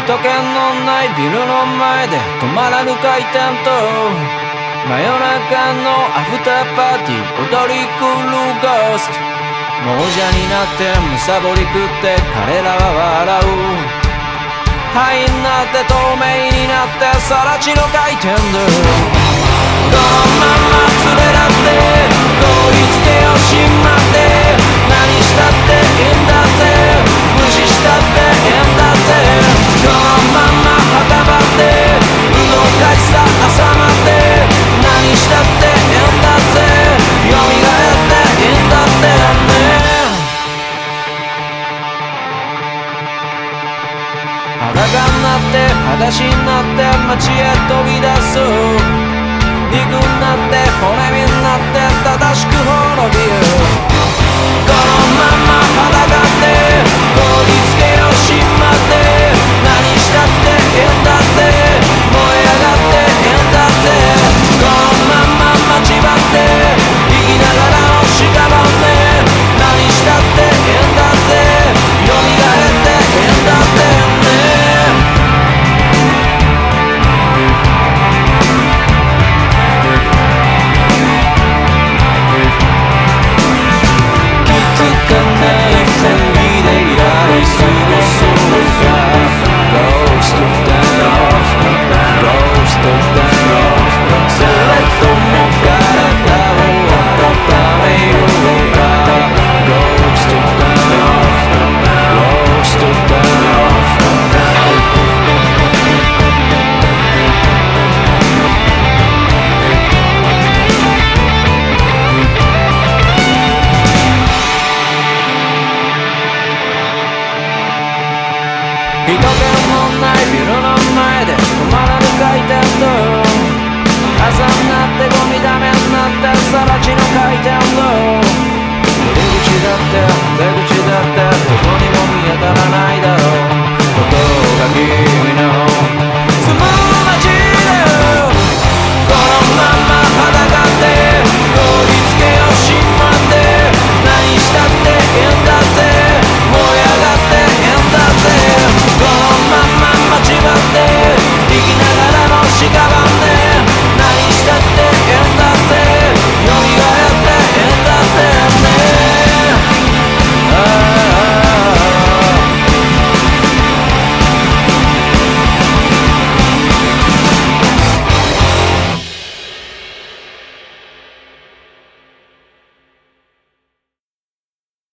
人気のないビルの前で止まらぬ回転と真夜中のアフターパーティー踊り狂うゴースト。亡者になってむさぼり食って彼らは笑う。灰になって透明になって更地の回転でこのまま連れらって凍りつけをしまって何したっていいんだぜ無視したっていいんだぜこのまま旗張って動かしさ朝まで何したっていいんだぜ蘇っていいんだってね。裸になって裸足になって街へ飛び出す。肉になって骨身になって正しく滅びる。このまま裸って凍りつけをしまって何したっていいんだぜ燃え上がっていいんだぜこのまま待ち場って生きながらの屍何したっていいんだぜ蘇っていいんだってね。人気のないビルの前で止まらぬ回転と朝になってゴミだめになって更地の回転と